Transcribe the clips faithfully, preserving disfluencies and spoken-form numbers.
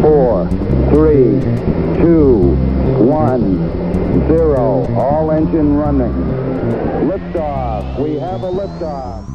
four, three, two, one, zero. All engine running. Liftoff. We have a liftoff.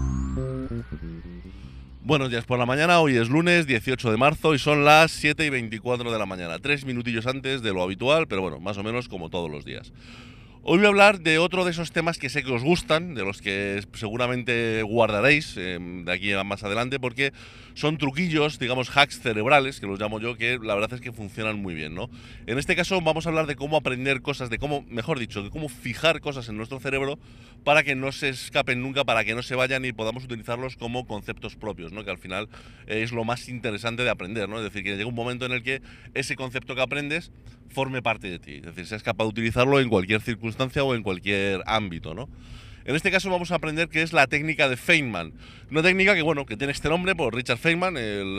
Buenos días por la mañana, hoy es lunes dieciocho de marzo y son las siete y veinticuatro de la mañana, tres minutillos antes de lo habitual, pero bueno, más o menos como todos los días. Hoy voy a hablar de otro de esos temas que sé que os gustan, de los que seguramente guardaréis eh, de aquí a más adelante, porque son truquillos, digamos hacks cerebrales, que los llamo yo, que la verdad es que funcionan muy bien, ¿no? En este caso vamos a hablar de cómo aprender cosas, de cómo, mejor dicho, de cómo fijar cosas en nuestro cerebro para que no se escapen nunca, para que no se vayan y podamos utilizarlos como conceptos propios, ¿no? Que al final es lo más interesante de aprender, ¿no? Es decir, que llega un momento en el que ese concepto que aprendes forme parte de ti, es decir, seas capaz de utilizarlo en cualquier circunstancia o en cualquier ámbito, ¿no? En este caso vamos a aprender qué es la técnica de Feynman. Una técnica que, bueno, que tiene este nombre por Richard Feynman,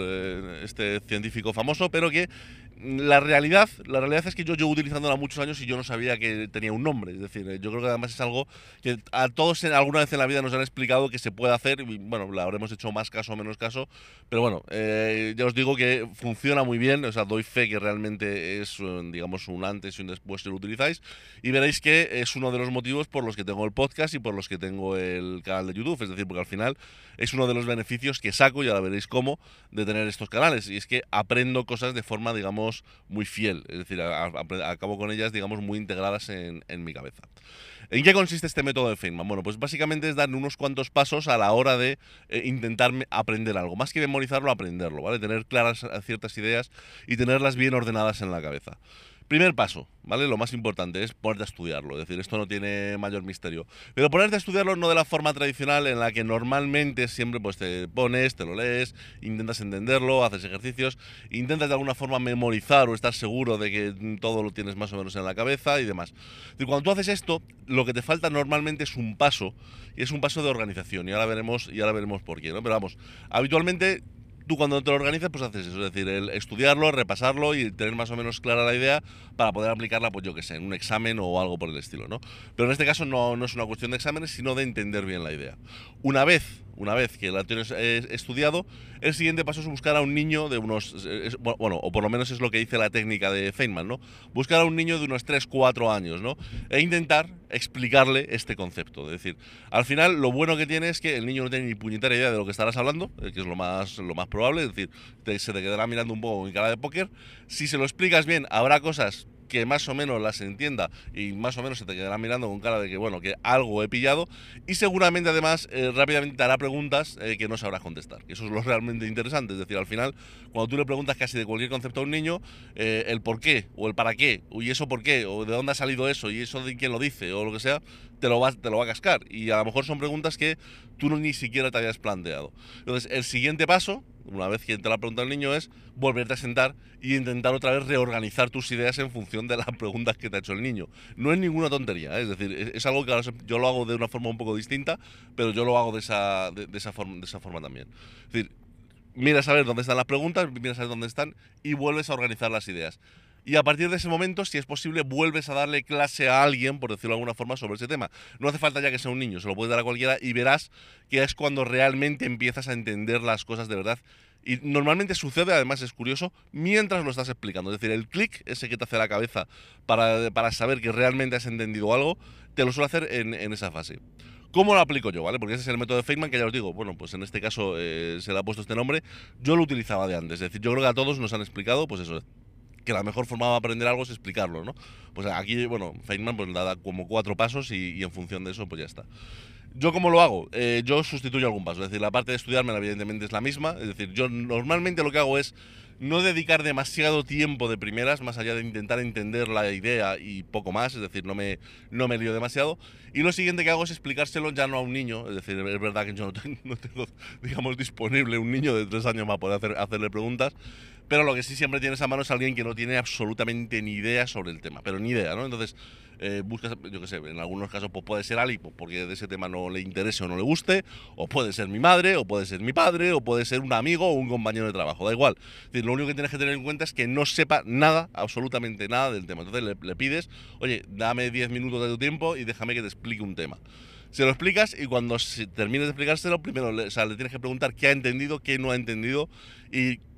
el, este científico famoso, pero que la realidad, la realidad es que yo llevo utilizándola muchos años y yo no sabía que tenía un nombre. Es decir, yo creo que además es algo que a todos en, alguna vez en la vida nos han explicado que se puede hacer y, bueno, la habremos hecho más caso o menos caso, pero bueno, eh, ya os digo que funciona muy bien, o sea, doy fe que realmente es, digamos, un antes y un después si lo utilizáis, y veréis que es uno de los motivos por los que tengo el podcast y por los que tengo el canal de YouTube, es decir, porque al final es uno de los beneficios que saco, y ahora veréis cómo, de tener estos canales, y es que aprendo cosas de forma, digamos, muy fiel, es decir, a, a, acabo con ellas, digamos, muy integradas en, en mi cabeza. ¿En qué consiste este método de Feynman? Bueno, pues básicamente es dar unos cuantos pasos a la hora de eh, intentar aprender algo, más que memorizarlo, aprenderlo, ¿vale? Tener claras ciertas ideas y tenerlas bien ordenadas en la cabeza. Primer paso, ¿vale? Lo más importante es ponerte a estudiarlo, es decir, esto no tiene mayor misterio. Pero ponerte a estudiarlo no de la forma tradicional en la que normalmente siempre pues te pones, te lo lees, intentas entenderlo, haces ejercicios, intentas de alguna forma memorizar o estar seguro de que todo lo tienes más o menos en la cabeza y demás. Y cuando tú haces esto, lo que te falta normalmente es un paso, y es un paso de organización, y ahora veremos, y ahora veremos por qué, ¿no? Pero vamos, habitualmente tú cuando te lo organizas, pues haces eso, es decir, el estudiarlo, repasarlo y tener más o menos clara la idea para poder aplicarla, pues yo que sé, en un examen o algo por el estilo, ¿no? Pero en este caso no, no es una cuestión de exámenes, sino de entender bien la idea. Una vez, una vez que la tienes eh, estudiado, el siguiente paso es buscar a un niño de unos, es, bueno, o por lo menos es lo que dice la técnica de Feynman, ¿no? Buscar a un niño de unos tres cuatro años, ¿no? E intentar explicarle este concepto. Es decir, al final lo bueno que tiene es que el niño no tiene ni puñetera idea de lo que estarás hablando, eh, que es lo más, lo más probable, es decir, te, se te quedará mirando un poco en cara de póker. Si se lo explicas bien, habrá cosas que más o menos las entienda y más o menos se te quedará mirando con cara de que, bueno, que algo he pillado, y seguramente además eh, rápidamente te hará preguntas eh, que no sabrás contestar, que eso es lo realmente interesante. Es decir, al final, cuando tú le preguntas casi de cualquier concepto a un niño, eh, el por qué, o el para qué, y eso por qué, o de dónde ha salido eso, y eso de quién lo dice, o lo que sea, te lo va, te lo va a cascar, y a lo mejor son preguntas que tú no, ni siquiera te habías planteado. Entonces, el siguiente paso, una vez que te la pregunta el niño, es volverte a sentar y intentar otra vez reorganizar tus ideas en función de las preguntas que te ha hecho el niño. No es ninguna tontería, ¿eh? Es decir, es, es algo que ahora yo lo hago de una forma un poco distinta, pero yo lo hago de esa, de, de esa, forma, de esa forma también. Es decir, miras a ver dónde están las preguntas, miras a ver dónde están y vuelves a organizar las ideas. Y a partir de ese momento, si es posible, vuelves a darle clase a alguien, por decirlo de alguna forma, sobre ese tema. No hace falta ya que sea un niño, se lo puedes dar a cualquiera y verás que es cuando realmente empiezas a entender las cosas de verdad. Y normalmente sucede, además es curioso, mientras lo estás explicando. Es decir, el clic ese que te hace la cabeza para, para saber que realmente has entendido algo, te lo suelo hacer en, en esa fase. ¿Cómo lo aplico yo, vale? Porque ese es el método de Feynman, que ya os digo, bueno, pues en este caso eh, se le ha puesto este nombre. Yo lo utilizaba de antes, es decir, yo creo que a todos nos han explicado, pues eso, que la mejor forma de aprender algo es explicarlo, ¿no? Pues aquí, bueno, Feynman pues da como cuatro pasos y, y en función de eso, pues ya está. ¿Yo cómo lo hago? Eh, yo sustituyo algún paso, es decir, la parte de estudiarme evidentemente es la misma, es decir, yo normalmente lo que hago es no dedicar demasiado tiempo de primeras, más allá de intentar entender la idea y poco más, es decir, no me, no me lío demasiado. Y lo siguiente que hago es explicárselo ya no a un niño, es decir, es verdad que yo no tengo, no tengo digamos, disponible un niño de tres años para poder hacer, hacerle preguntas, pero lo que sí siempre tienes a mano es alguien que no tiene absolutamente ni idea sobre el tema, pero ni idea, ¿no? Entonces, eh, buscas, yo qué sé, en algunos casos pues puede ser alguien pues, porque de ese tema no le interese o no le guste, o puede ser mi madre, o puede ser mi padre, o puede ser un amigo o un compañero de trabajo, da igual. Es decir, lo único que tienes que tener en cuenta es que no sepa nada, absolutamente nada del tema. Entonces le, le pides, oye, dame diez minutos de tu tiempo y déjame que te explique un tema. Se lo explicas y cuando termines de explicárselo, primero le, o sea, le tienes que preguntar qué ha entendido, qué no ha entendido y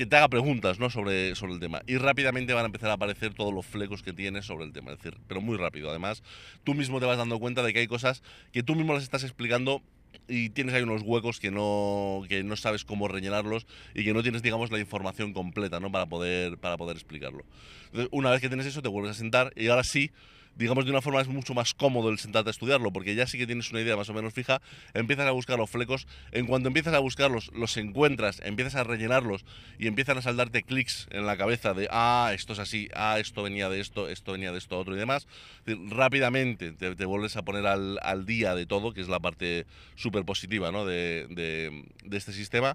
que te haga preguntas, ¿no? sobre, sobre el tema. Y rápidamente van a empezar a aparecer todos los flecos que tienes sobre el tema. Es decir, pero muy rápido. Además, tú mismo te vas dando cuenta de que hay cosas que tú mismo las estás explicando y tienes ahí unos huecos que no, que no sabes cómo rellenarlos y que no tienes, digamos, la información completa, ¿no? Para poder, para poder explicarlo. Entonces, una vez que tienes eso, te vuelves a sentar y ahora sí, digamos, de una forma es mucho más cómodo el sentarte a estudiarlo, porque ya sí que tienes una idea más o menos fija, empiezas a buscar los flecos, en cuanto empiezas a buscarlos, los encuentras, empiezas a rellenarlos y empiezan a saltarte clics en la cabeza de, ah, esto es así, ah, esto venía de esto, esto venía de esto otro y demás. Es decir, rápidamente te, te vuelves a poner al, al día de todo, que es la parte súper positiva, ¿no? de, de, de este sistema.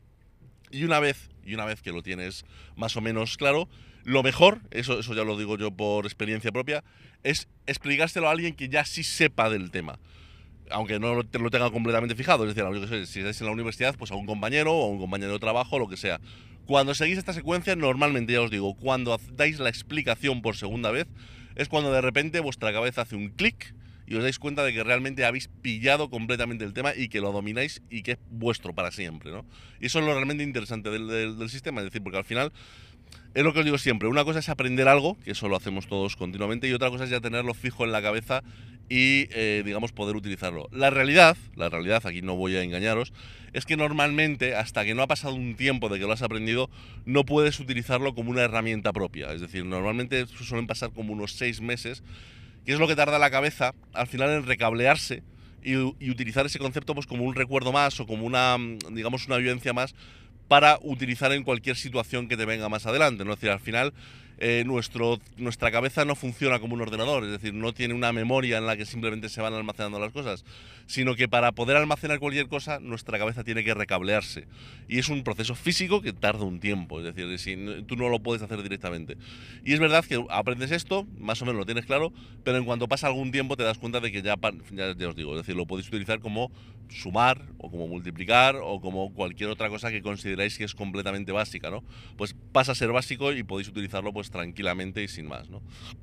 Y una vez, y una vez que lo tienes más o menos claro, lo mejor, eso, eso ya lo digo yo por experiencia propia, es explicárselo a alguien que ya sí sepa del tema. Aunque no te lo tenga completamente fijado, es decir, si estáis en la universidad, pues a un compañero o a un compañero de trabajo, lo que sea. Cuando seguís esta secuencia, normalmente, ya os digo, cuando dais la explicación por segunda vez, es cuando de repente vuestra cabeza hace un clic y os dais cuenta de que realmente habéis pillado completamente el tema y que lo domináis y que es vuestro para siempre, ¿no? Y eso es lo realmente interesante del, del, del sistema, es decir, porque al final es lo que os digo siempre, una cosa es aprender algo, que eso lo hacemos todos continuamente, y otra cosa es ya tenerlo fijo en la cabeza y, eh, digamos, poder utilizarlo. La realidad, la realidad, aquí no voy a engañaros, es que normalmente, hasta que no ha pasado un tiempo de que lo has aprendido, no puedes utilizarlo como una herramienta propia. Es decir, normalmente suelen pasar como unos seis meses, que es lo que tarda la cabeza al final en recablearse y, y utilizar ese concepto pues como un recuerdo más o como una, digamos, una vivencia más para utilizar en cualquier situación que te venga más adelante, ¿no? Es decir, al final eh, nuestro, nuestra cabeza no funciona como un ordenador, es decir, no tiene una memoria en la que simplemente se van almacenando las cosas, sino que para poder almacenar cualquier cosa, nuestra cabeza tiene que recablearse. Y es un proceso físico que tarda un tiempo, es decir, si, tú no lo puedes hacer directamente. Y es verdad que aprendes esto, más o menos lo tienes claro, pero en cuanto pasa algún tiempo te das cuenta de que ya, ya, ya os digo, es decir, lo podéis utilizar como sumar o como multiplicar o como cualquier otra cosa que consideráis que es completamente básica, ¿no? Pues pasa a ser básico y podéis utilizarlo pues tranquilamente y sin más, ¿no?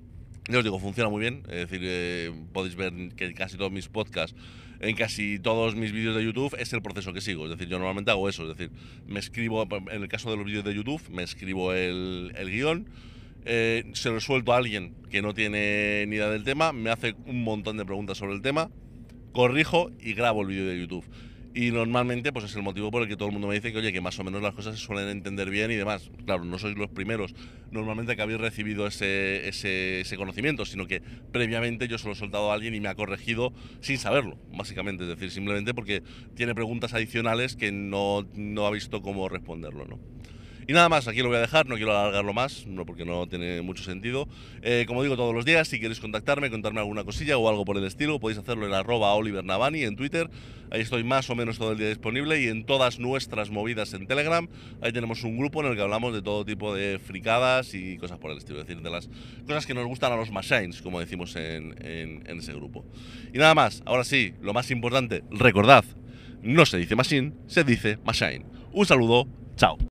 Ya os digo, funciona muy bien, es decir, eh, podéis ver que casi todos mis podcasts, en casi todos mis vídeos de YouTube es el proceso que sigo, es decir, yo normalmente hago eso, es decir, me escribo, en el caso de los vídeos de YouTube, me escribo el, el guión, eh, se lo suelto a alguien que no tiene ni idea del tema, me hace un montón de preguntas sobre el tema, corrijo y grabo el vídeo de YouTube. Y normalmente pues es el motivo por el que todo el mundo me dice que, oye, que más o menos las cosas se suelen entender bien y demás. Claro, no sois los primeros normalmente que habéis recibido ese, ese, ese conocimiento, sino que previamente yo se lo he soltado a alguien y me ha corregido sin saberlo, básicamente. Es decir, simplemente porque tiene preguntas adicionales que no, no ha visto cómo responderlo, ¿no? Y nada más, aquí lo voy a dejar, no quiero alargarlo más, no, porque no tiene mucho sentido. Eh, como digo todos los días, si queréis contactarme, contarme alguna cosilla o algo por el estilo, podéis hacerlo en arroba Oliver Navani en Twitter. Ahí estoy más o menos todo el día disponible, y en todas nuestras movidas en Telegram, ahí tenemos un grupo en el que hablamos de todo tipo de fricadas y cosas por el estilo, es decir, de las cosas que nos gustan a los machines, como decimos en, en, en ese grupo. Y nada más, ahora sí, lo más importante, recordad, no se dice machine, se dice machine. Un saludo, chao.